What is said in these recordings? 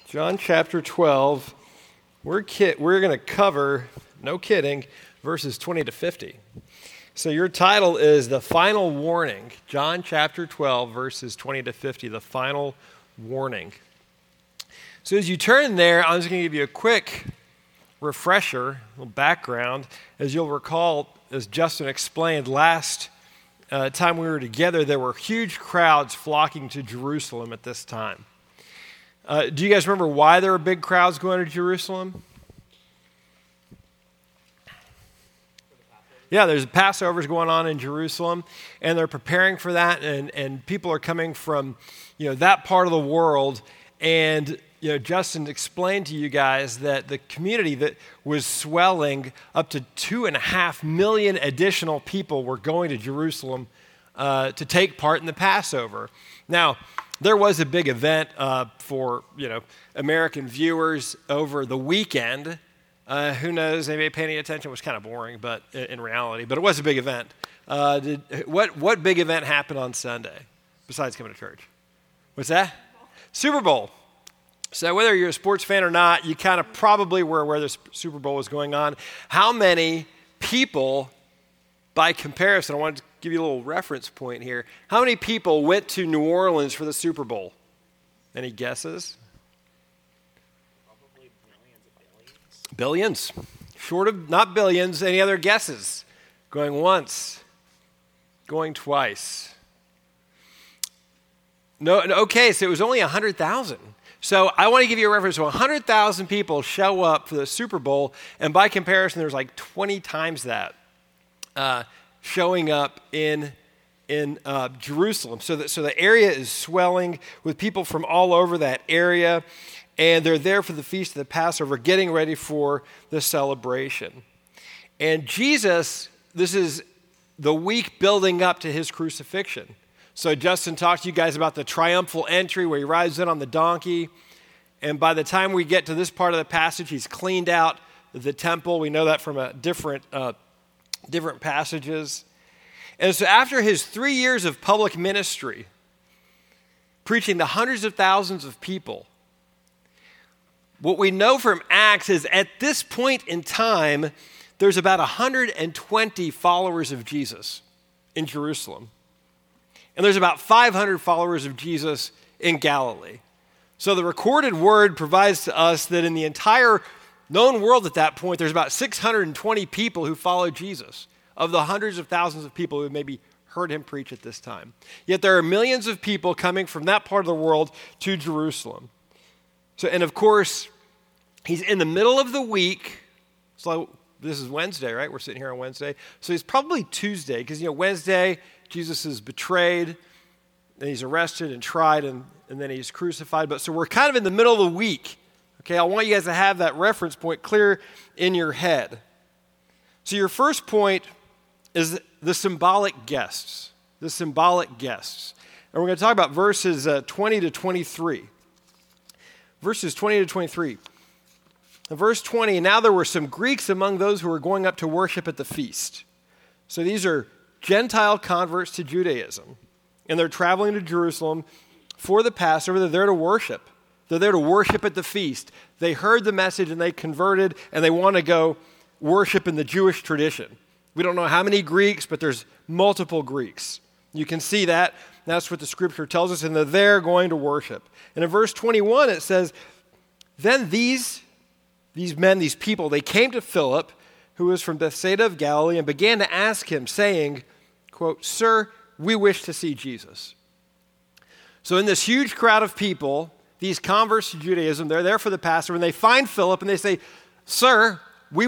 John chapter 12, we're going to cover, no kidding, verses 20 to 50. So your title is The Final Warning. John chapter 12, verses 20 to 50, the final warning. So as you turn there, I'm just going to give you a quick refresher, a little background. As you'll recall, as Justin explained, last time we were together, there were huge crowds flocking to Jerusalem at this time. Do you guys remember why there were big crowds going to Jerusalem? Yeah, there's Passovers going on in Jerusalem, and they're preparing for that, and people are coming from, that part of the world. And, Justin explained to you guys that the community that was swelling up to 2.5 million additional people were going to Jerusalem to take part in the Passover. Now, there was a big event for, American viewers over the weekend. Who knows? They may be paying attention. It was kind of boring, but in reality, but it was a big event. What big event happened on Sunday besides coming to church? What's that? Super Bowl. So whether you're a sports fan or not, you kind of probably were aware the Super Bowl was going on. How many people, by comparison, I wanted to give you a little reference point here. How many people went to New Orleans for the Super Bowl? Any guesses? Probably millions of billions. Billions. Short of, not billions. Any other guesses? Going once. Going twice. No. Okay, so it was only 100,000. So I want to give you a reference. So 100,000 people show up for the Super Bowl, and by comparison, there's like 20 times that showing up in Jerusalem. So the area is swelling with people from all over that area, and they're there for the Feast of the Passover, getting ready for the celebration. And Jesus, this is the week building up to his crucifixion. So Justin talked to you guys about the triumphal entry where he rides in on the donkey. And by the time we get to this part of the passage, he's cleaned out the temple. We know that from a different passages. And so after his 3 years of public ministry, preaching to hundreds of thousands of people, what we know from Acts is at this point in time, there's about 120 followers of Jesus in Jerusalem. And there's about 500 followers of Jesus in Galilee. So the recorded word provides to us that in the entire known world at that point, there's about 620 people who followed Jesus, of the hundreds of thousands of people who maybe heard him preach at this time. Yet there are millions of people coming from that part of the world to Jerusalem. So, and of course, he's in the middle of the week. So this is Wednesday, right? We're sitting here on Wednesday. So he's probably Tuesday, because, Wednesday, Jesus is betrayed, and he's arrested and tried, and then he's crucified. But so we're kind of in the middle of the week. Okay, I want you guys to have that reference point clear in your head. So your first point is the symbolic guests. The symbolic guests. And we're going to talk about verses 20 to 23. Verses 20 to 23. In verse 20, now there were some Greeks among those who were going up to worship at the feast. So these are Gentile converts to Judaism. And they're traveling to Jerusalem for the Passover. They're there to worship. They're there to worship at the feast. They heard the message and they converted, and they want to go worship in the Jewish tradition. We don't know how many Greeks, but there's multiple Greeks. You can see that. That's what the scripture tells us, and they're there going to worship. And in verse 21, it says, then these men, these people, they came to Philip, who was from Bethsaida of Galilee, and began to ask him, saying, quote, "Sir, we wish to see Jesus." So in this huge crowd of people, these converts to Judaism, they're there for the Passover, and they find Philip, and they say, "Sir, we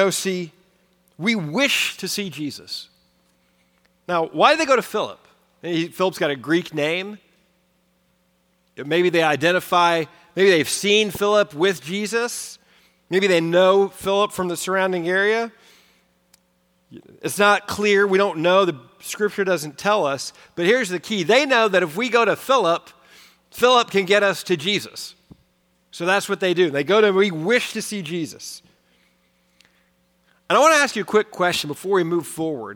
wish to see Jesus." Now, why did they go to Philip? Philip's got a Greek name. Maybe they identify, maybe they've seen Philip with Jesus. Maybe they know Philip from the surrounding area. It's not clear. We don't know. The scripture doesn't tell us. But here's the key. They know that if we go to Philip, Philip can get us to Jesus. So that's what they do. They go to, we wish to see Jesus. And I want to ask you a quick question before we move forward.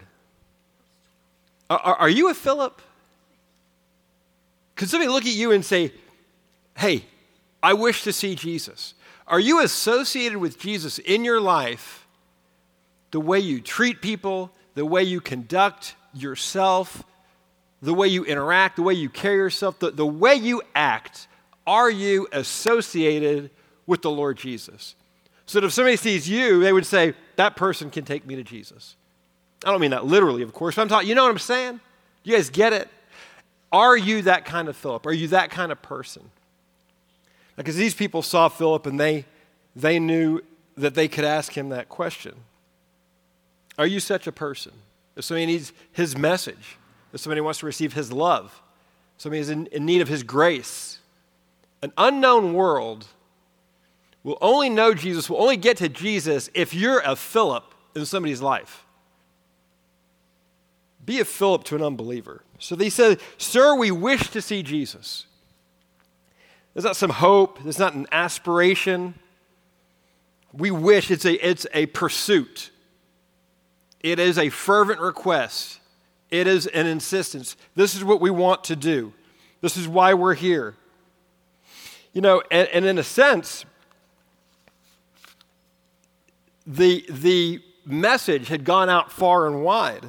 Are you a Philip? Could somebody look at you and say, hey, I wish to see Jesus. Are you associated with Jesus in your life, the way you treat people, the way you conduct yourself, the way you interact, the way you carry yourself, the way you act? Are you associated with the Lord Jesus? So that if somebody sees you, they would say, that person can take me to Jesus. I don't mean that literally, of course, but I'm talking, you know what I'm saying? You guys get it? Are you that kind of Philip? Are you that kind of person? Because these people saw Philip and they knew that they could ask him that question. Are you such a person? If somebody needs his message, if somebody wants to receive his love, somebody is in need of his grace, an unknown world will only know Jesus, will only get to Jesus if you're a Philip in somebody's life. Be a Philip to an unbeliever. So they said, sir, we wish to see Jesus. There's not some hope. There's not an aspiration. We wish. It's a pursuit. It is a fervent request. It is an insistence. This is what we want to do. This is why we're here. You know, and in a sense, the message had gone out far and wide,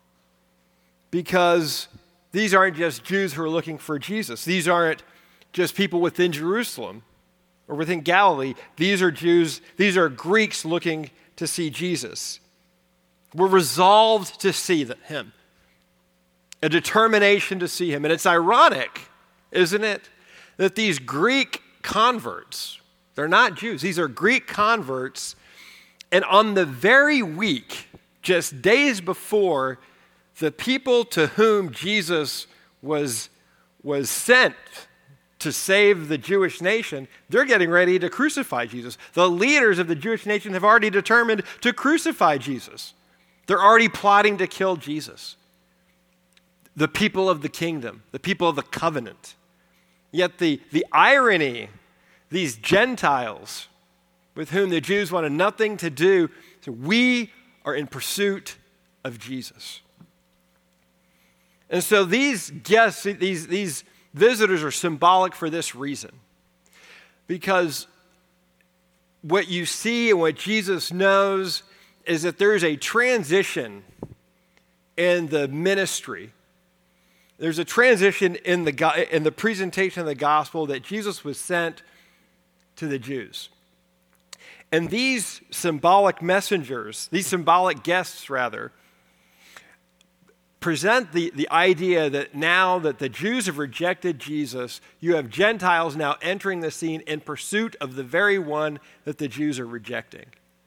because these aren't just Jews who are looking for Jesus. These aren't just people within Jerusalem or within Galilee. These are Jews, these are Greeks looking to see Jesus. We're resolved to see him, a determination to see him. And it's ironic, isn't it, that these Greek converts, they're not Jews, these are Greek converts, and on the very week, just days before, the people to whom Jesus was sent to save the Jewish nation, they're getting ready to crucify Jesus. The leaders of the Jewish nation have already determined to crucify Jesus. They're already plotting to kill Jesus. The people of the kingdom, the people of the covenant. Yet the irony, these Gentiles with whom the Jews wanted nothing to do, so we are in pursuit of Jesus. And so these guests, these visitors are symbolic for this reason. Because what you see and what Jesus knows is that there is a transition in the ministry. There's a transition in the presentation of the gospel, that Jesus was sent to the Jews. And these symbolic messengers, these symbolic guests rather, present the idea that now that the Jews have rejected Jesus, you have Gentiles now entering the scene in pursuit of the very one that the Jews are rejecting.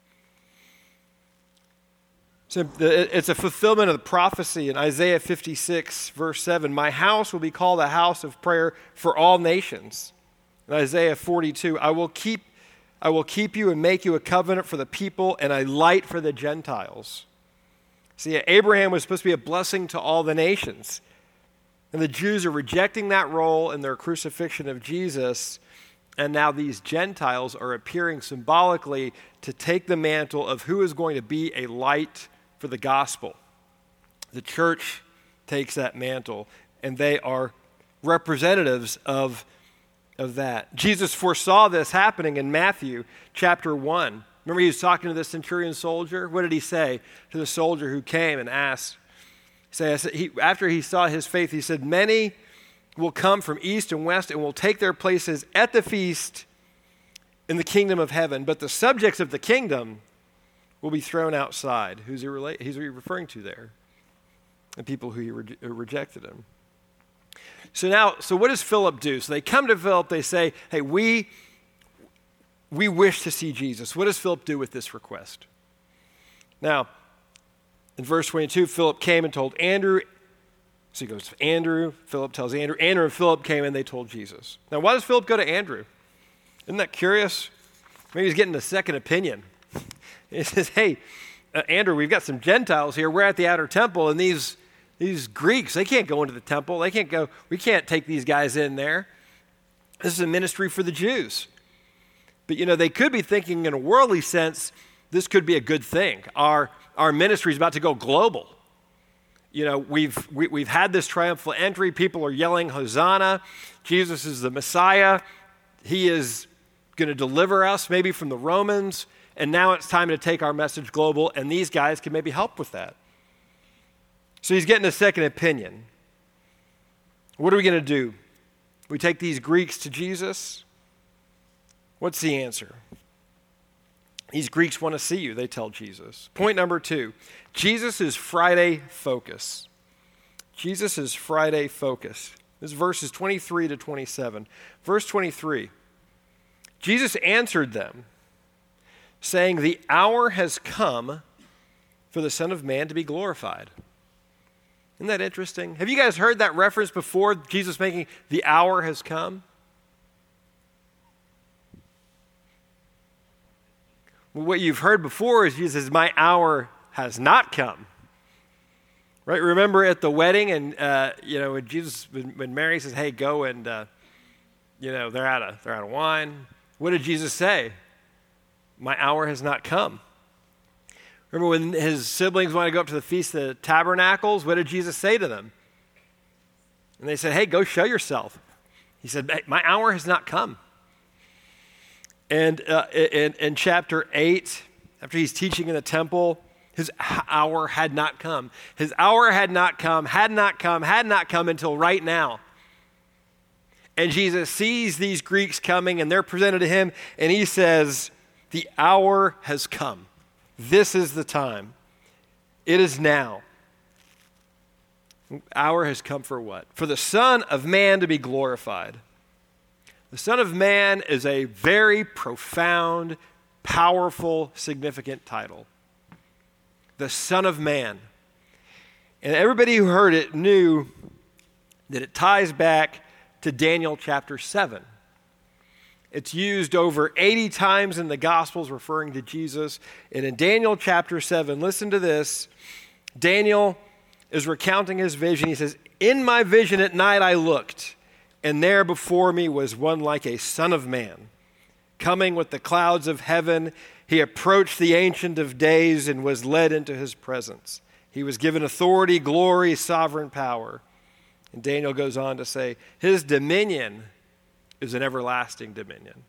So it's a fulfillment of the prophecy in Isaiah 56, verse 7. My house will be called a house of prayer for all nations. In Isaiah 42, I will keep you and make you a covenant for the people and a light for the Gentiles. See, Abraham was supposed to be a blessing to all the nations. And the Jews are rejecting that role in their crucifixion of Jesus. And now these Gentiles are appearing symbolically to take the mantle of who is going to be a light for the gospel. The church takes that mantle, and they are representatives of that. Jesus foresaw this happening in Matthew chapter 1. Remember, he was talking to the centurion soldier? What did he say to the soldier who came and asked? After he saw his faith, he said, many will come from east and west and will take their places at the feast in the kingdom of heaven. But the subjects of the kingdom will be thrown outside. Who's he referring to there? The people who rejected him. So what does Philip do? So they come to Philip, they say, hey, we wish to see Jesus. What does Philip do with this request? Now, in verse 22, Philip came and told Andrew. So he goes to Andrew, Philip tells Andrew. Andrew and Philip came and they told Jesus. Now, why does Philip go to Andrew? Isn't that curious? Maybe he's getting a second opinion. He says, hey, Andrew, we've got some Gentiles here. We're at the outer temple, and these Greeks, they can't go into the temple. We can't take these guys in there. This is a ministry for the Jews. But, they could be thinking in a worldly sense, this could be a good thing. Our ministry is about to go global. We've had this triumphal entry. People are yelling, Hosanna. Jesus is the Messiah. he is going to deliver us maybe from the Romans, and now it's time to take our message global, and these guys can maybe help with that. So he's getting a second opinion. What are we going to do? We take these Greeks to Jesus? What's the answer? These Greeks want to see you, they tell Jesus. Point number 2, Jesus' Friday focus. Jesus' Friday focus. This is verses 23 to 27. Verse 23, Jesus answered them, saying, the hour has come for the Son of Man to be glorified. Isn't that interesting? Have you guys heard that reference before, Jesus making the hour has come? Well, what you've heard before is Jesus says, my hour has not come. Right? Remember at the wedding and, when Mary says, hey, go and, they're out of wine. What did Jesus say? My hour has not come. Remember when his siblings wanted to go up to the Feast of the Tabernacles? What did Jesus say to them? And they said, hey, go show yourself. He said, hey, my hour has not come. And in chapter 8, after he's teaching in the temple, his hour had not come. His hour had not come until right now. And Jesus sees these Greeks coming, and they're presented to him, and he says, the hour has come. This is the time. It is now. The hour has come for what? For the Son of Man to be glorified. The Son of Man is a very profound, powerful, significant title. The Son of Man. And everybody who heard it knew that it ties back to Daniel chapter 7. It's used over 80 times in the Gospels referring to Jesus. And in Daniel chapter 7, listen to this. Daniel is recounting his vision. He says, in my vision at night I looked, and there before me was one like a son of man, coming with the clouds of heaven. He approached the Ancient of Days and was led into his presence. He was given authority, glory, sovereign power. And Daniel goes on to say, his dominion is an everlasting dominion.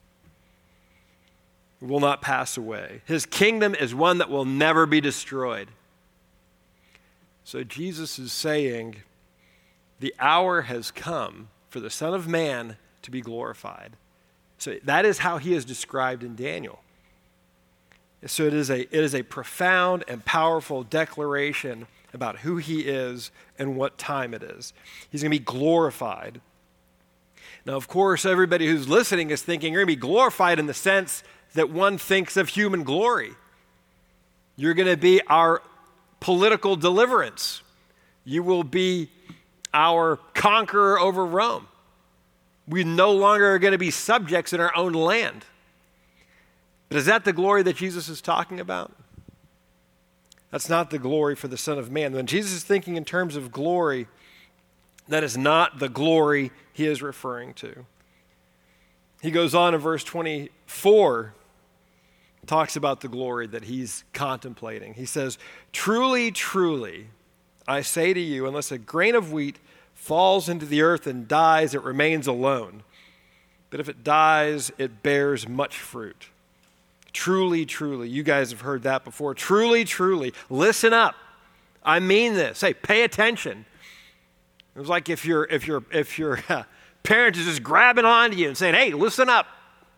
It will not pass away. His kingdom is one that will never be destroyed. So Jesus is saying, the hour has come for the Son of Man to be glorified. So that is how he is described in Daniel. So it is a profound and powerful declaration about who he is and what time it is. He's going to be glorified. Now, of course, everybody who's listening is thinking you're going to be glorified in the sense that one thinks of human glory. You're going to be our political deliverance. You will be our conqueror over Rome. We no longer are going to be subjects in our own land. But is that the glory that Jesus is talking about? That's not the glory for the Son of Man. When Jesus is thinking in terms of glory, that is not the glory he is referring to. He goes on in verse 24, talks about the glory that he's contemplating. He says, truly, truly, I say to you, unless a grain of wheat falls into the earth and dies, it remains alone. But if it dies, it bears much fruit. Truly, truly, you guys have heard that before. Truly, truly, listen up. I mean this. Hey, pay attention. It was like if your parent is just grabbing onto you and saying, hey, listen up.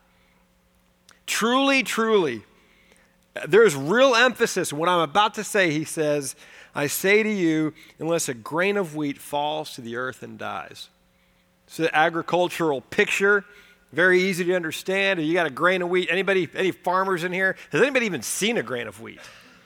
Truly, truly, there's real emphasis in what I'm about to say. He says, I say to you, unless a grain of wheat falls to the earth and dies. It's an agricultural picture, very easy to understand. You got a grain of wheat. Any farmers in here? Has anybody even seen a grain of wheat?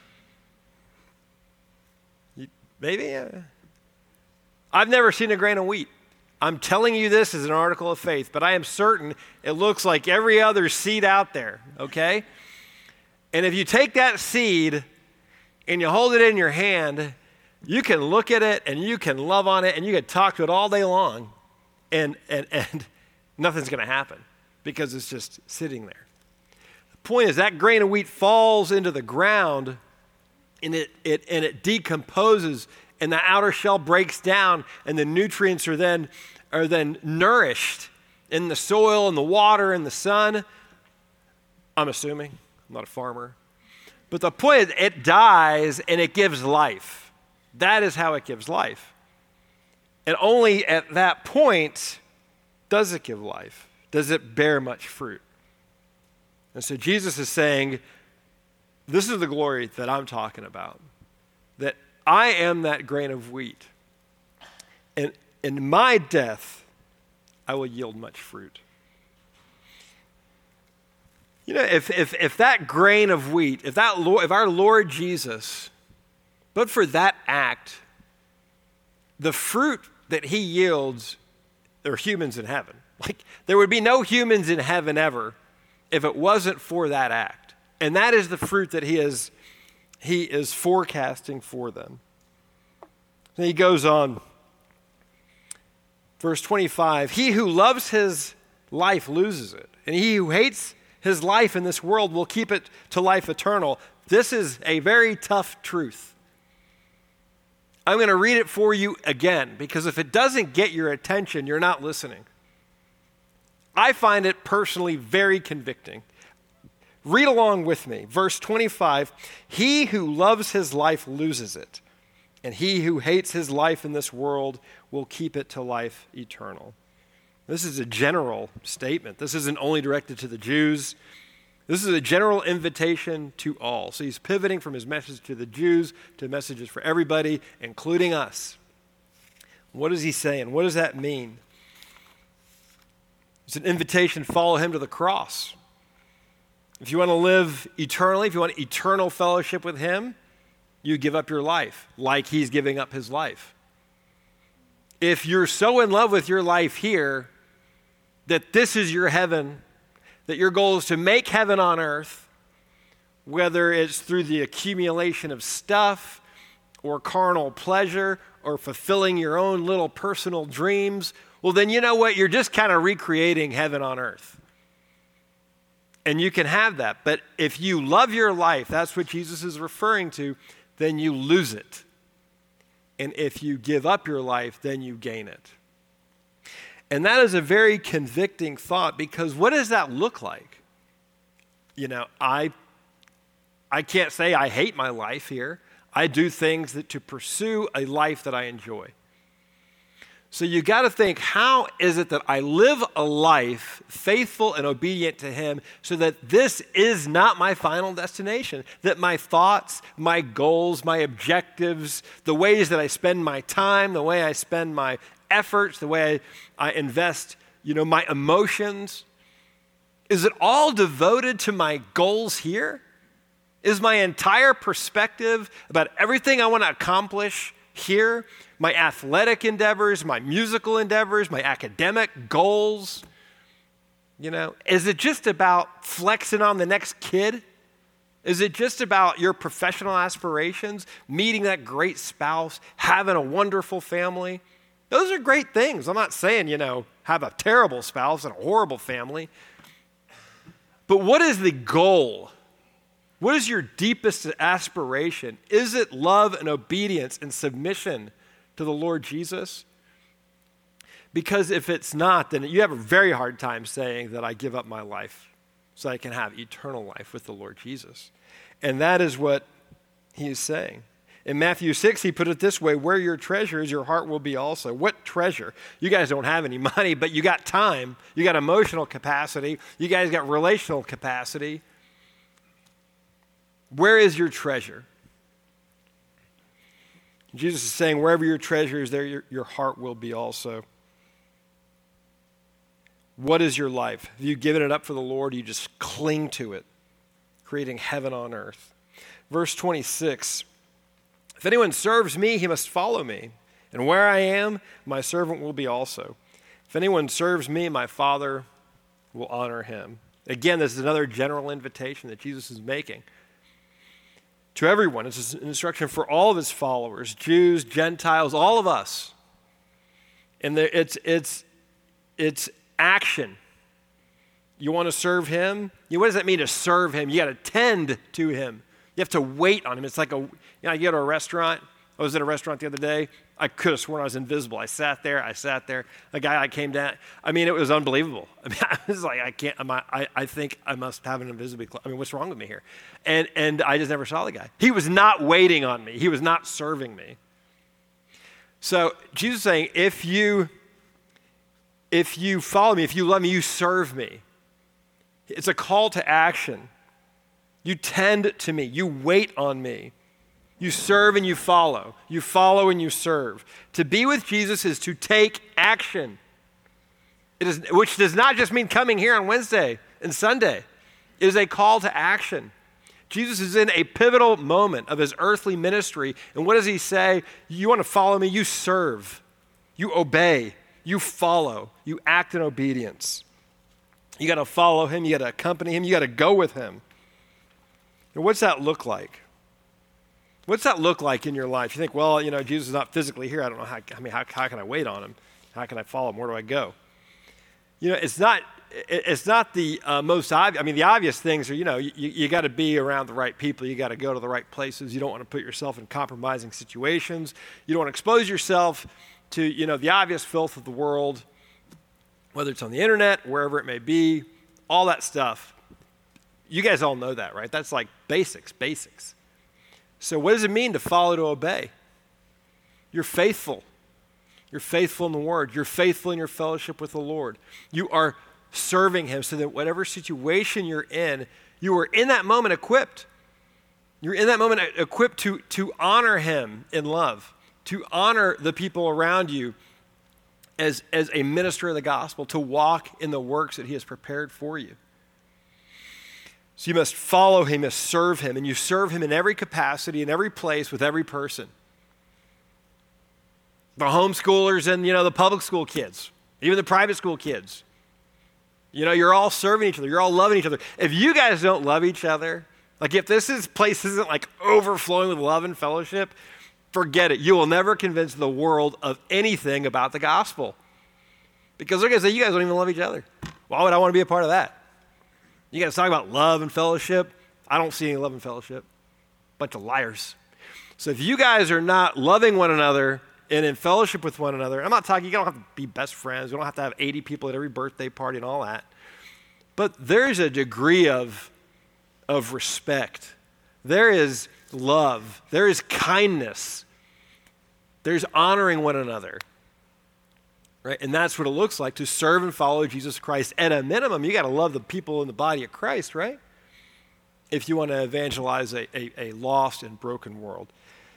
Maybe? I've never seen a grain of wheat. I'm telling you this as an article of faith, but I am certain it looks like every other seed out there, okay? And if you take that seed and you hold it in your hand, you can look at it and you can love on it and you can talk to it all day long and nothing's going to happen because it's just sitting there. The point is that grain of wheat falls into the ground and it decomposes and the outer shell breaks down and the nutrients are then nourished in the soil, in the water, in the sun. I'm assuming. I'm not a farmer. But the point is, it dies and it gives life. That is how it gives life. And only at that point does it give life. Does it bear much fruit? And so Jesus is saying, this is the glory that I'm talking about. That I am that grain of wheat. And in my death, I will yield much fruit. You know, if that grain of wheat, if our Lord Jesus, but for that act, the fruit that he yields are humans in heaven. Like, there would be no humans in heaven ever if it wasn't for that act. And that is the fruit that he is forecasting for them. And he goes on, verse 25, he who loves his life loses it, and he who hates his life in this world will keep it to life eternal. This is a very tough truth. I'm going to read it for you again, because if it doesn't get your attention, you're not listening. I find it personally very convicting. Read along with me. Verse 25, he who loves his life loses it, and he who hates his life in this world will keep it to life eternal. This is a general statement. This isn't only directed to the Jews. This is a general invitation to all. So he's pivoting from his message to the Jews to messages for everybody, including us. What is he saying? What does that mean? It's an invitation to follow him to the cross. If you want to live eternally, if you want eternal fellowship with him, you give up your life like he's giving up his life. If you're so in love with your life here that this is your heaven, that your goal is to make heaven on earth, whether it's through the accumulation of stuff or carnal pleasure or fulfilling your own little personal dreams, well, then you know what? You're just kind of recreating heaven on earth. And you can have that. But if you love your life, that's what Jesus is referring to, then you lose it. And if you give up your life, then you gain it. And that is a very convicting thought, because what does that look like? You know, I can't say I hate my life here. I do things to pursue a life that I enjoy. So you got to think, how is it that I live a life faithful and obedient to him so that this is not my final destination? That my thoughts, my goals, my objectives, the ways that I spend my time, the way I spend my efforts, the way I invest, my emotions, is it all devoted to my goals here? Is my entire perspective about everything I want to accomplish here, my athletic endeavors, my musical endeavors, my academic goals, is it just about flexing on the next kid? Is it just about your professional aspirations, meeting that great spouse, having a wonderful family? Those are great things. I'm not saying, have a terrible spouse and a horrible family. But what is the goal? What is your deepest aspiration? Is it love and obedience and submission to the Lord Jesus? Because if it's not, then you have a very hard time saying that I give up my life so I can have eternal life with the Lord Jesus. And that is what he is saying. In Matthew 6, he put it this way, where your treasure is, your heart will be also. What treasure? You guys don't have any money, but you got time. You got emotional capacity. You guys got relational capacity. Where is your treasure? Jesus is saying, wherever your treasure is, there your heart will be also. What is your life? Have you given it up for the Lord? You just cling to it, creating heaven on earth. Verse 26, if anyone serves me, he must follow me. And where I am, my servant will be also. If anyone serves me, my Father will honor him. Again, this is another general invitation that Jesus is making to everyone. It's an instruction for all of his followers, Jews, Gentiles, all of us. And it's action. You want to serve him? What does that mean to serve him? You got to tend to him. You have to wait on him. It's like you go to a restaurant. I was at a restaurant the other day. I could have sworn I was invisible. I sat there. A guy came down. I mean, it was unbelievable. I mean, I was like, I think I must have an invisibility. I mean, what's wrong with me here? And I just never saw the guy. He was not waiting on me. He was not serving me. So Jesus is saying, if you follow me, if you love me, you serve me. It's a call to action. You tend to me. You wait on me. You serve and you follow. You follow and you serve. To be with Jesus is to take action. Which does not just mean coming here on Wednesday and Sunday. It is a call to action. Jesus is in a pivotal moment of his earthly ministry. And what does he say? You want to follow me? You serve. You obey. You follow. You act in obedience. You got to follow him. You got to accompany him. You got to go with him. And what's that look like? What's that look like in your life? You think, well, Jesus is not physically here. I don't know how can I wait on him? How can I follow him? Where do I go? It's not the most obvious. I mean, the obvious things are, you got to be around the right people. You got to go to the right places. You don't want to put yourself in compromising situations. You don't want to expose yourself to, the obvious filth of the world, whether it's on the internet, wherever it may be, all that stuff. You guys all know that, right? That's like basics. So what does it mean to follow, to obey? You're faithful. You're faithful in the Word. You're faithful in your fellowship with the Lord. You are serving him so that whatever situation you're in, you are in that moment equipped. You're in that moment equipped to honor him in love, to honor the people around you as a minister of the gospel, to walk in the works that he has prepared for you. So you must follow him, you must serve him, and you serve him in every capacity, in every place, with every person. The homeschoolers and, the public school kids, even the private school kids. You're all serving each other. You're all loving each other. If you guys don't love each other, like if place isn't like overflowing with love and fellowship, forget it. You will never convince the world of anything about the gospel. Because they're going to say, you guys don't even love each other. Why would I want to be a part of that? You guys talk about love and fellowship. I don't see any love and fellowship. Bunch of liars. So if you guys are not loving one another and in fellowship with one another, I'm not talking, you don't have to be best friends. You don't have to have 80 people at every birthday party and all that. But there's a degree of respect. There is love. There is kindness. There's honoring one another. Right? And that's what it looks like to serve and follow Jesus Christ. At a minimum, you got to love the people in the body of Christ, right? If you want to evangelize a lost and broken world.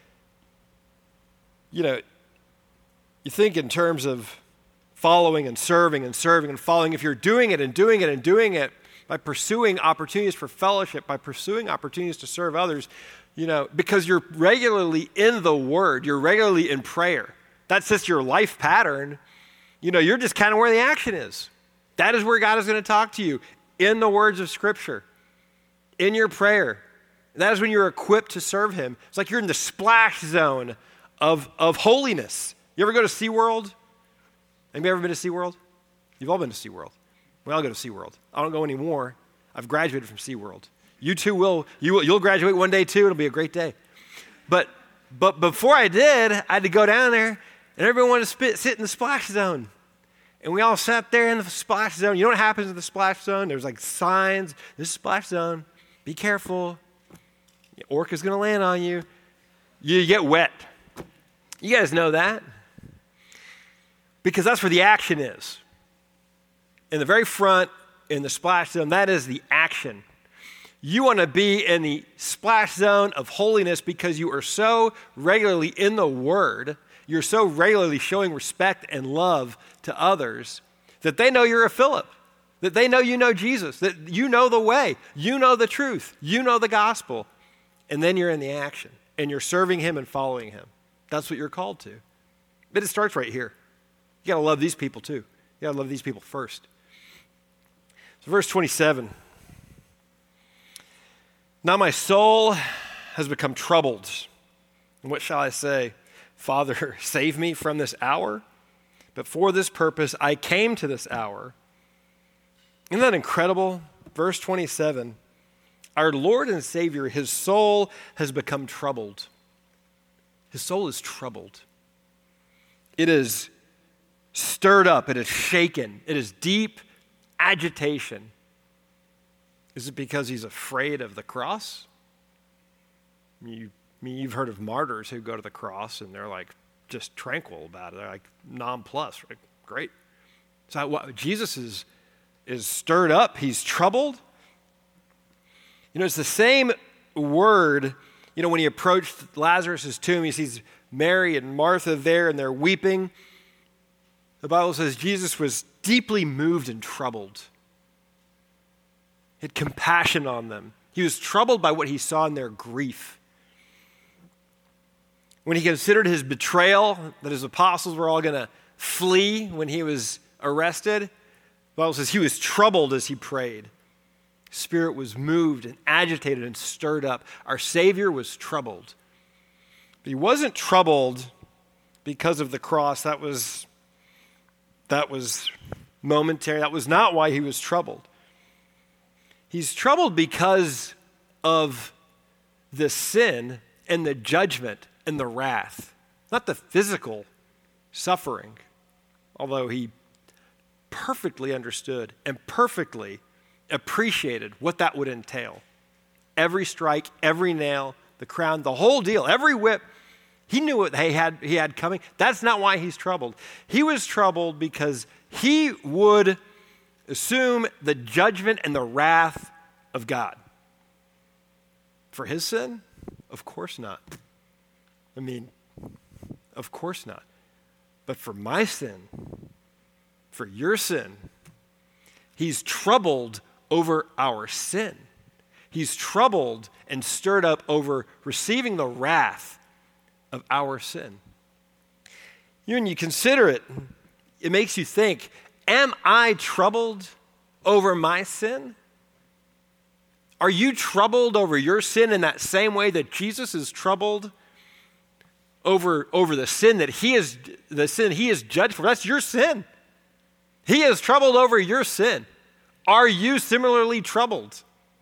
You think in terms of following and serving and serving and following. If you're doing it and doing it and doing it by pursuing opportunities for fellowship, by pursuing opportunities to serve others, because you're regularly in the Word, you're regularly in prayer. That's just your life pattern. You're just kind of where the action is. That is where God is going to talk to you, in the words of Scripture, in your prayer. That is when you're equipped to serve him. It's like you're in the splash zone of holiness. You ever go to SeaWorld? Have you ever been to SeaWorld? You've all been to SeaWorld. We all go to SeaWorld. I don't go anymore. I've graduated from SeaWorld. You too will. You'll graduate one day too. It'll be a great day. But before I did, I had to go down there, and everyone wanted to sit in the splash zone. And we all sat there in the splash zone. You know what happens in the splash zone? There's like signs. This is splash zone. Be careful. Orca's going to land on you. You get wet. You guys know that. Because that's where the action is. In the very front, in the splash zone, that is the action. You want to be in the splash zone of holiness because you are so regularly in the Word. You're so regularly showing respect and love to others that they know you're a Philip, that they know you know Jesus, that you know the way, you know the truth, you know the gospel, and then you're in the action, and you're serving him and following him. That's what you're called to. But it starts right here. You got to love these people too. You got to love these people first. So verse 27. Now my soul has become troubled. And what shall I say? Father, save me from this hour. But for this purpose I came to this hour. Isn't that incredible? Verse 27. Our Lord and Savior, his soul has become troubled. His soul is troubled. It is stirred up. It is shaken. It is deep agitation. Is it because he's afraid of the cross? You've heard of martyrs who go to the cross and they're like just tranquil about it. They're like nonplussed, right? Great. So Jesus is stirred up. He's troubled. It's the same word, when he approached Lazarus' tomb, he sees Mary and Martha there and they're weeping. The Bible says Jesus was deeply moved and troubled. He had compassion on them. He was troubled by what he saw in their grief. When he considered his betrayal, that his apostles were all going to flee when he was arrested, the Bible says he was troubled as he prayed. Spirit was moved and agitated and stirred up. Our Savior was troubled. But he wasn't troubled because of the cross. That was momentary. That was not why he was troubled. He's troubled because of the sin and the judgment and the wrath, not the physical suffering, although he perfectly understood and perfectly appreciated what that would entail. Every strike, every nail, the crown, the whole deal, every whip, he knew what he had coming. That's not why he's troubled. He was troubled because he would assume the judgment and the wrath of God. For his sin? Of course not. Of course not. But for my sin, for your sin, he's troubled over our sin. He's troubled and stirred up over receiving the wrath of our sin. When you consider it, it makes you think, am I troubled over my sin? Are you troubled over your sin in that same way that Jesus is troubled over the sin that he is judged for? That's your sin. He is troubled over your sin. Are you similarly troubled?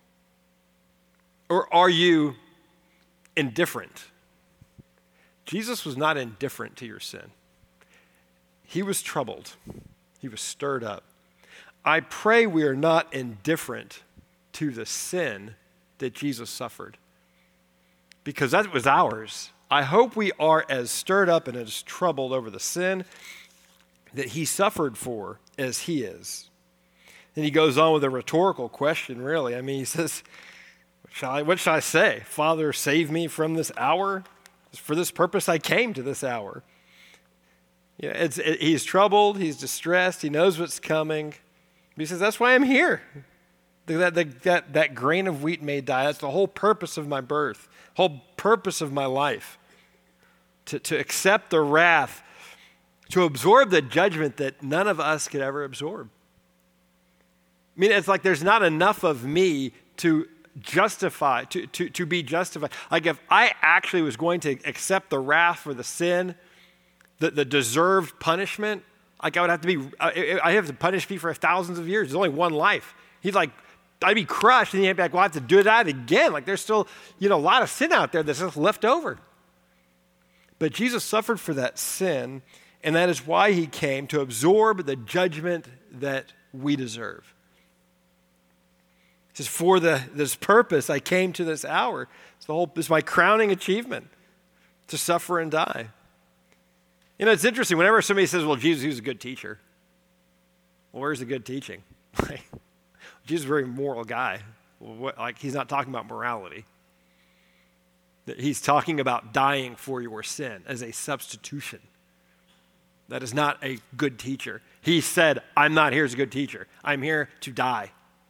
Or are you indifferent? Jesus was not indifferent to your sin. He was troubled. He was stirred up. I pray we are not indifferent to the sin that Jesus suffered, because that was ours. I hope we are as stirred up and as troubled over the sin that he suffered for as he is. And he goes on with a rhetorical question, really. He says, what shall I say? Father, save me from this hour? For this purpose I came to this hour. He's troubled, he's distressed, he knows what's coming. He says, that's why I'm here. That grain of wheat may die. That's the whole purpose of my birth, whole purpose of my life. To accept the wrath, to absorb the judgment that none of us could ever absorb. It's like there's not enough of me to justify, to be justified. Like if I actually was going to accept the wrath for the sin, the deserved punishment, like I have to punish me for thousands of years. There's only one life. He's like, I'd be crushed, and he'd be like, well, I have to do that again. Like there's still, a lot of sin out there that's just left over. But Jesus suffered for that sin, and that is why he came, to absorb the judgment that we deserve. He says, for this purpose I came to this hour. It's my crowning achievement, to suffer and die. It's interesting. Whenever somebody says, well, Jesus, he was a good teacher. Well, where's the good teaching? Jesus is a very moral guy. He's not talking about morality. He's talking about dying for your sin as a substitution. That is not a good teacher. He said, I'm not here as a good teacher. I'm here to die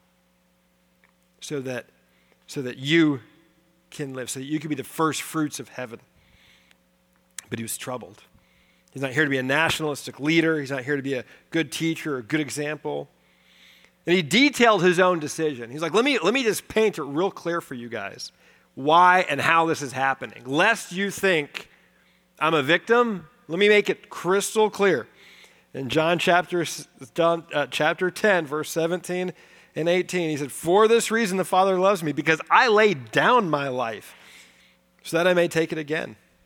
so that you can live, so that you can be the first fruits of heaven. But he was troubled. He's not here to be a nationalistic leader. He's not here to be a good teacher or a good example. And he detailed his own decision. He's like, let me just paint it real clear for you guys why and how this is happening. Lest you think I'm a victim, let me make it crystal clear. In John chapter 10, verse 17 and 18, he said, for this reason the Father loves me, because I laid down my life so that I may take it again.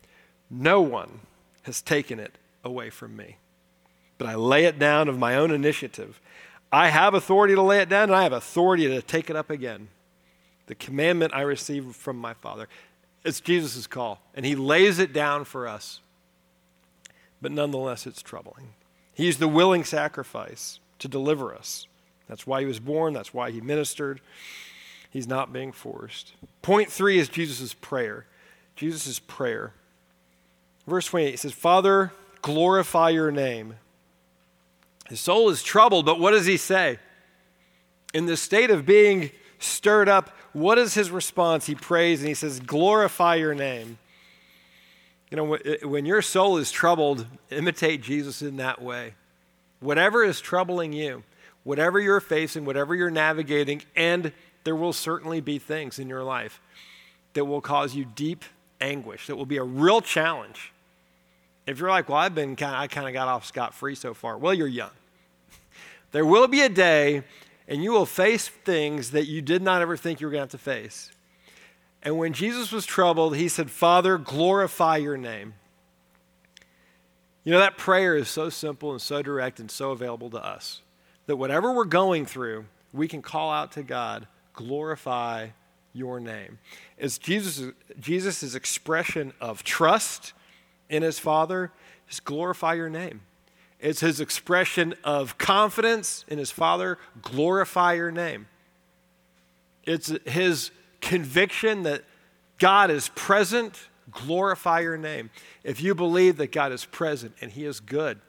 No one has taken it away from me. But I lay it down of my own initiative. I have authority to lay it down, and I have authority to take it up again. The commandment I received from my Father. It's Jesus' call, and he lays it down for us. But nonetheless, it's troubling. He's the willing sacrifice to deliver us. That's why he was born. That's why he ministered. He's not being forced. Point 3 is Jesus' prayer. Jesus' prayer. Verse 28, it says, Father, glorify your name. His soul is troubled, but what does he say? In the state of being stirred up, what is his response? He prays and he says, glorify your name. You know, when your soul is troubled, imitate Jesus in that way. Whatever is troubling you, whatever you're facing, whatever you're navigating, and there will certainly be things in your life that will cause you deep anguish, that will be a real challenge. If you're like, well, I kind of got off scot-free so far. Well, you're young. There will be a day, and you will face things that you did not ever think you were going to have to face. And when Jesus was troubled, he said, Father, glorify your name. You know, that prayer is so simple and so direct and so available to us that whatever we're going through, we can call out to God, glorify your name. It's Jesus' expression of trust in his Father, just glorify your name. It's his expression of confidence in his Father, glorify your name. It's his conviction that God is present, glorify your name. If you believe that God is present and he is good,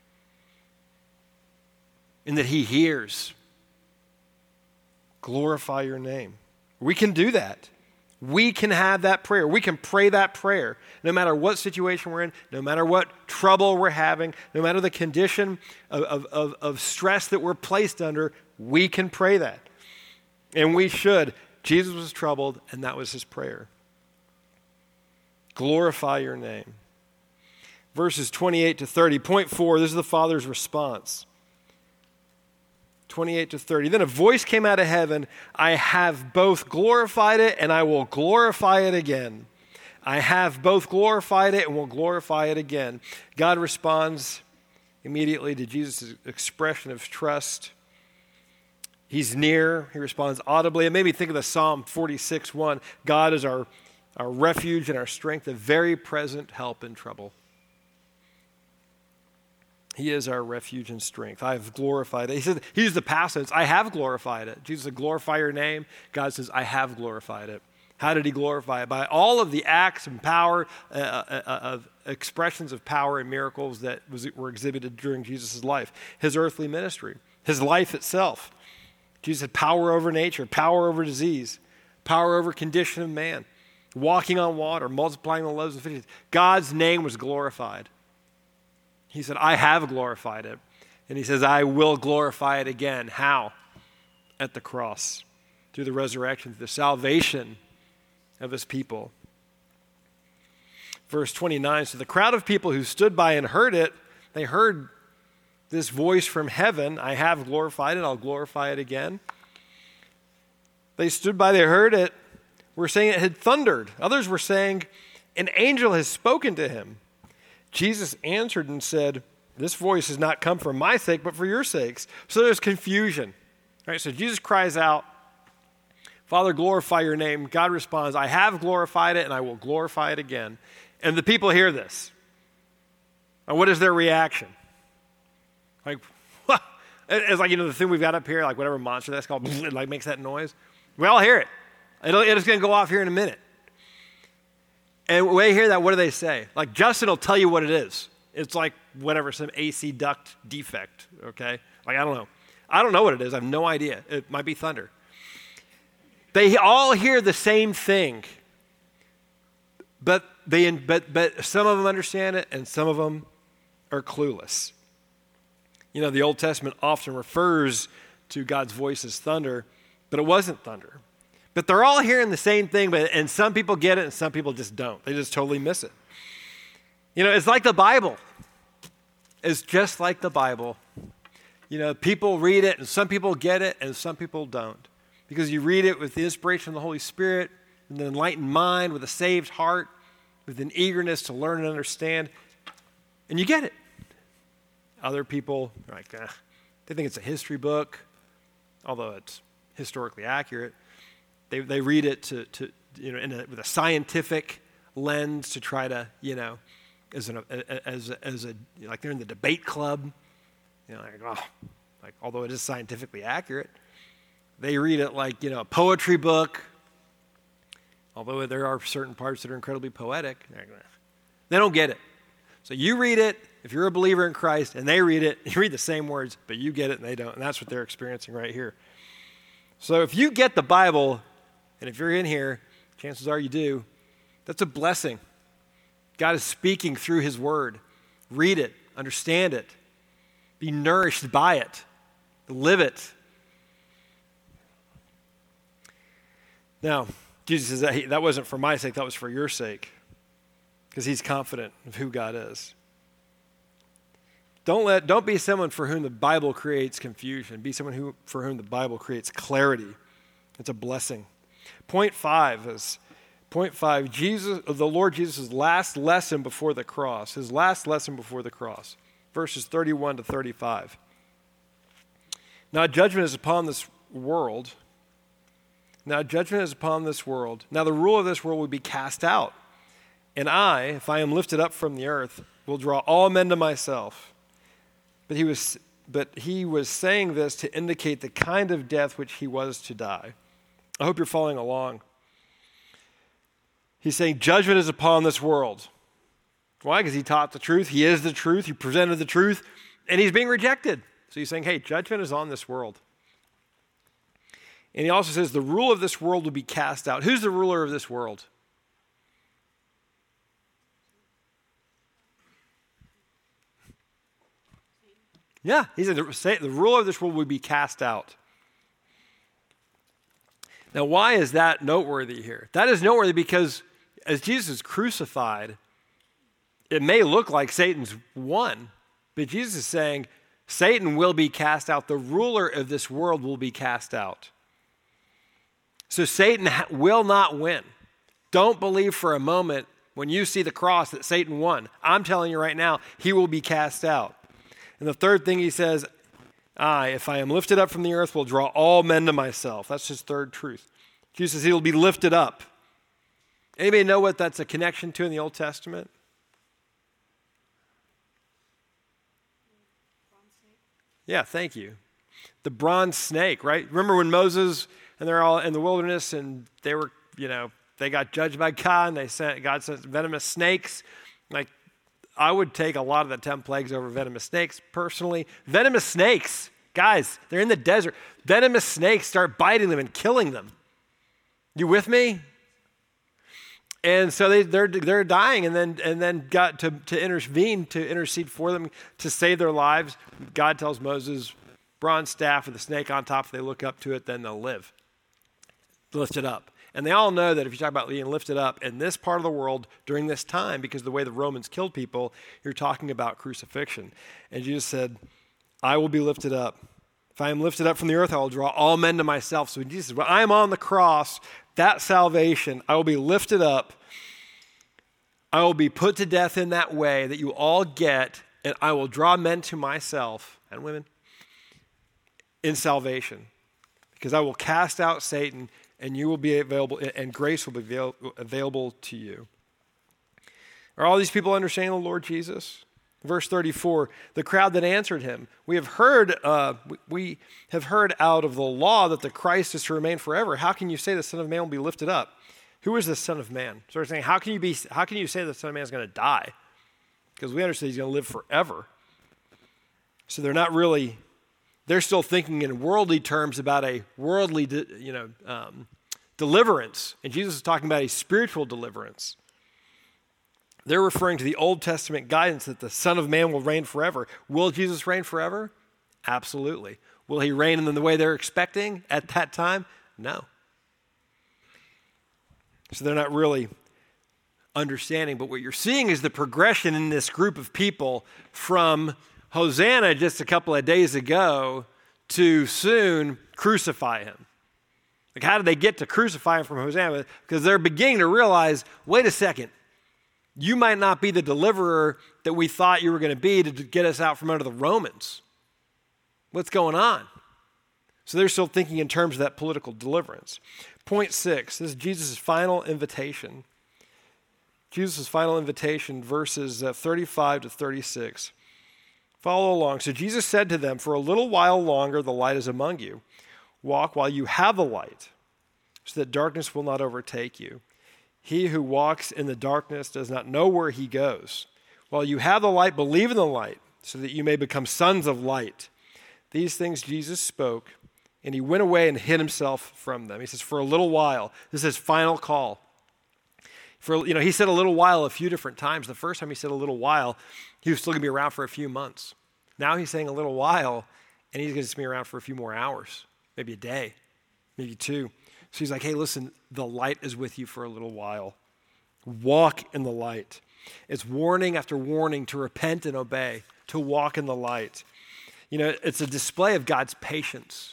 and that he hears, glorify your name. We can do that. We can have that prayer. We can pray that prayer no matter what situation we're in, no matter what trouble we're having, no matter the condition of stress that we're placed under, we can pray that. And we should. Jesus was troubled, and that was his prayer. Glorify your name. Verses 28 to 30. Point 4, this is the Father's response. 28 to 30. Then a voice came out of heaven, I have both glorified it and I will glorify it again. I have both glorified it and will glorify it again. God responds immediately to Jesus' expression of trust. He's near. He responds audibly. It made me think of the Psalm 46:1. God is our refuge and our strength, a very present help in trouble. He is our refuge and strength. I have glorified it. He said, he used the past tense. I have glorified it. Jesus said, glorify your name. God says, I have glorified it. How did he glorify it? By all of the acts and power, of expressions of power and miracles that were exhibited during Jesus' life. His earthly ministry, his life itself. Jesus had power over nature, power over disease, power over condition of man, walking on water, multiplying the loaves and fishes. God's name was glorified. He said, I have glorified it. And he says, I will glorify it again. How? At the cross, through the resurrection, through the salvation of his people. Verse 29, so the crowd of people who stood by and heard it, they heard this voice from heaven, I have glorified it, I'll glorify it again. They stood by, they heard it, were saying it had thundered. Others were saying, an angel has spoken to him. Jesus answered and said, this voice has not come for my sake, but for your sakes. So there's confusion. All right, so Jesus cries out, Father, glorify your name. God responds, I have glorified it and I will glorify it again. And the people hear this. And what is their reaction? Like, what? It's like, the thing we've got up here, like whatever monster that's called, it like makes that noise. We all hear it. It's going to go off here in a minute. And when they hear that, what do they say? Like, Justin will tell you what it is. It's like whatever, some AC duct defect, okay? Like, I don't know. I don't know what it is. I have no idea. It might be thunder. They all hear the same thing, but some of them understand it and some of them are clueless. The Old Testament often refers to God's voice as thunder, but it wasn't thunder. But they're all hearing the same thing, and some people get it and some people just don't. They just totally miss it. It's like the Bible. It's just like the Bible. People read it and some people get it and some people don't. Because you read it with the inspiration of the Holy Spirit, and an enlightened mind, with a saved heart, with an eagerness to learn and understand, and you get it. Other people are like, they think it's a history book, although it's historically accurate. They read it with a scientific lens to try to, as like they're in the debate club, although it is scientifically accurate. They read it like, a poetry book, although there are certain parts that are incredibly poetic. They don't get it. So you read it, if you're a believer in Christ, and they read it, you read the same words, but you get it and they don't. And that's what they're experiencing right here. So if you get the Bible, and if you're in here, chances are you do, that's a blessing. God is speaking through his word. Read it, understand it, be nourished by it, live it. Now, Jesus says that wasn't for my sake, that was for your sake, because he's confident of who God is. Don't be someone for whom the Bible creates confusion. Be someone for whom the Bible creates clarity. It's a blessing. Point five, the Lord Jesus' last lesson before the cross. His last lesson before the cross. Verses 31 to 35. Now judgment is upon this world. Now the rule of this world will be cast out. And I, if I am lifted up from the earth, will draw all men to myself. But he was saying this to indicate the kind of death which he was to die. I hope you're following along. He's saying judgment is upon this world. Why? Because he taught the truth. He is the truth. He presented the truth. And he's being rejected. So he's saying, hey, judgment is on this world. And he also says the rule of this world will be cast out. Who's the ruler of this world? Yeah, he said the ruler of this world will be cast out. Now, why is that noteworthy here? That is noteworthy because as Jesus is crucified, it may look like Satan's won, but Jesus is saying Satan will be cast out. The ruler of this world will be cast out. So Satan will not win. Don't believe for a moment when you see the cross that Satan won. I'm telling you right now, he will be cast out. And the third thing he says, if I am lifted up from the earth, will draw all men to myself. That's his third truth. Jesus says he will be lifted up. Anybody know what that's a connection to in the Old Testament? Yeah, thank you. The bronze snake, right? Remember when Moses and they're all in the wilderness and they were, they got judged by God and God sent venomous snakes. Like, I would take a lot of the 10 plagues over venomous snakes personally. Venomous snakes, guys, they're in the desert. Venomous snakes start biting them and killing them. You with me? And so they're dying, and then got to intervene, to intercede for them, to save their lives. God tells Moses, bronze staff with a snake on top. If they look up to it, then they'll live. Lift it up. And they all know that if you talk about being lifted up in this part of the world during this time, because of the way the Romans killed people, you're talking about crucifixion. And Jesus said, I will be lifted up. If I am lifted up from the earth, I will draw all men to myself. So Jesus said, when I am on the cross, that salvation, I will be lifted up. I will be put to death in that way that you all get, and I will draw men to myself, and women, in salvation. Because I will cast out Satan, and you will be available, and grace will be available to you. Are all these people understanding the Lord Jesus? Verse 34, the crowd that answered him, we have heard out of the law that the Christ is to remain forever. How can you say the Son of Man will be lifted up? Who is the Son of Man? So we're saying, how can you say the Son of Man is going to die? Because we understand he's going to live forever. So they're still thinking in worldly terms about a worldly, deliverance. And Jesus is talking about a spiritual deliverance. They're referring to the Old Testament guidance that the Son of Man will reign forever. Will Jesus reign forever? Absolutely. Will he reign in the way they're expecting at that time? No. So they're not really understanding. But what you're seeing is the progression in this group of people from Hosanna just a couple of days ago to soon crucify him. Like, how did they get to crucify him from Hosanna? Because they're beginning to realize, wait a second, You might not be the deliverer that we thought you were going to be to get us out from under the Romans. What's going on? So they're still thinking in terms of that political deliverance. Point 6, this is Jesus' final invitation. Jesus' final invitation, verses 35 to 36. Follow along. So Jesus said to them, "For a little while longer the light is among you. Walk while you have the light, so that darkness will not overtake you. He who walks in the darkness does not know where he goes. While you have the light, believe in the light, so that you may become sons of light." These things Jesus spoke, and he went away and hid himself from them. He says, for a little while. This is his final call. He said a little while a few different times. The first time he said a little while, he was still going to be around for a few months. Now he's saying a little while, and he's going to be around for a few more hours, maybe a day, maybe 2. So he's like, hey, listen, the light is with you for a little while. Walk in the light. It's warning after warning to repent and obey, to walk in the light. It's a display of God's patience.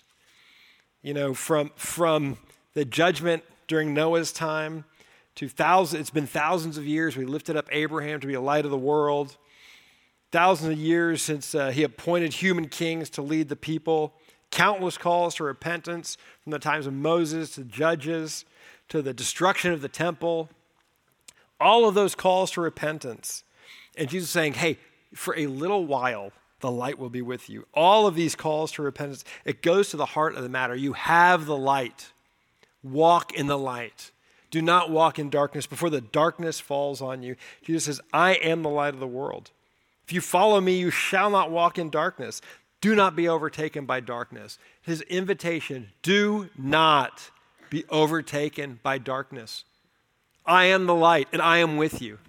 From the judgment during Noah's time to it's been thousands of years. We lifted up Abraham to be a light of the world. Thousands of years since he appointed human kings to lead the people. Countless calls to repentance from the times of Moses to Judges to the destruction of the temple. All of those calls to repentance. And Jesus is saying, hey, for a little while, the light will be with you. All of these calls to repentance, it goes to the heart of the matter. You have the light. Walk in the light. Do not walk in darkness before the darkness falls on you. Jesus says, I am the light of the world. If you follow me, you shall not walk in darkness. Do not be overtaken by darkness. His invitation, do not be overtaken by darkness. I am the light, and I am with you.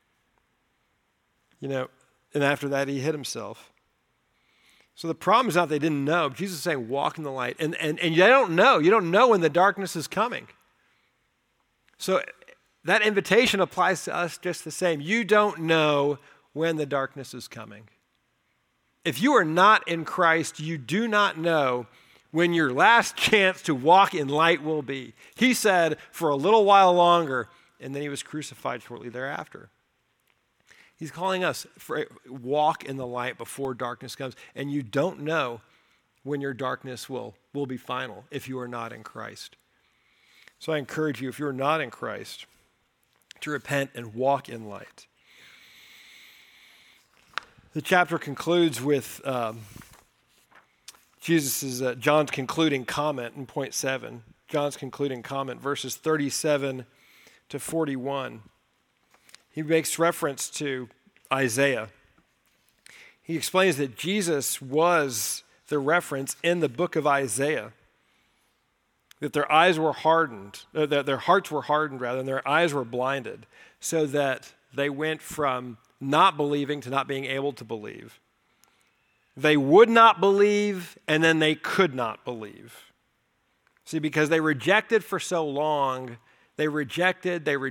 And after that, he hid himself. So the problem is not they didn't know. Jesus is saying, walk in the light. And you don't know. You don't know when the darkness is coming. So that invitation applies to us just the same. You don't know when the darkness is coming. If you are not in Christ, you do not know when your last chance to walk in light will be. He said, for a little while longer, and then he was crucified shortly thereafter. He's calling us for walk in the light before darkness comes, and you don't know when your darkness will be final if you are not in Christ. So I encourage you, if you're not in Christ, to repent and walk in light. The chapter concludes with John's concluding comment in point 7. John's concluding comment, verses 37 to 41. He makes reference to Isaiah. He explains that Jesus was the reference in the book of Isaiah. That their eyes were hardened, that their hearts were hardened rather, and their eyes were blinded, so that they went from not believing to not being able to believe. They would not believe, and then they could not believe. See, because they rejected for so long, they refused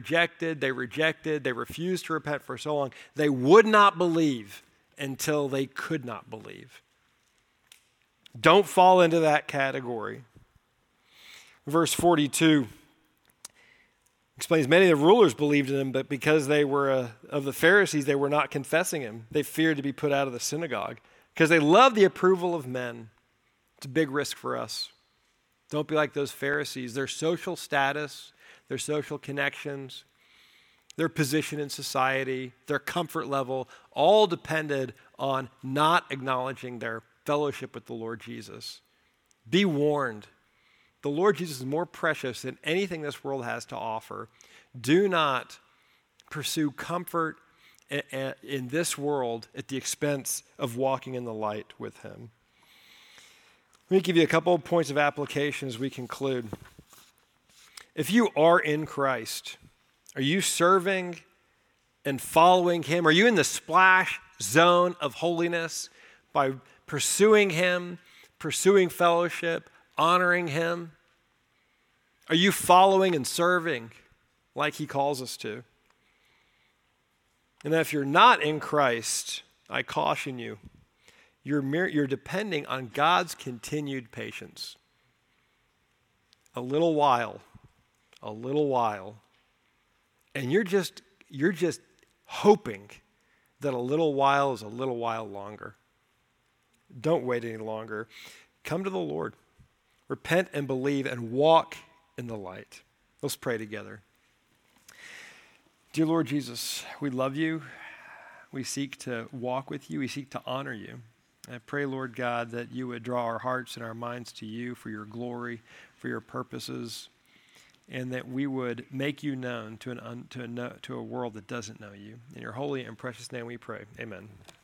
to repent for so long, they would not believe until they could not believe. Don't fall into that category. Verse 42 explains many of the rulers believed in him, but because they were of the Pharisees, they were not confessing him. They feared to be put out of the synagogue because they loved the approval of men. It's a big risk for us. Don't be like those Pharisees. Their social status, their social connections, their position in society, their comfort level, all depended on not acknowledging their fellowship with the Lord Jesus. Be warned. The Lord Jesus is more precious than anything this world has to offer. Do not pursue comfort in this world at the expense of walking in the light with him. Let me give you a couple of points of application as we conclude. If you are in Christ, are you serving and following him? Are you in the splash zone of holiness by pursuing him, pursuing fellowship, honoring him? Are you following and serving like he calls us to? And if you're not in Christ, I caution you, you're depending on God's continued patience. A little while, and you're just hoping that a little while is a little while longer. Don't wait any longer. Come to the Lord. Repent and believe and walk in the light. Let's pray together. Dear Lord Jesus, we love you. We seek to walk with you. We seek to honor you. I pray, Lord God, that you would draw our hearts and our minds to you for your glory, for your purposes, and that we would make you known to a world that doesn't know you. In your holy and precious name we pray. Amen.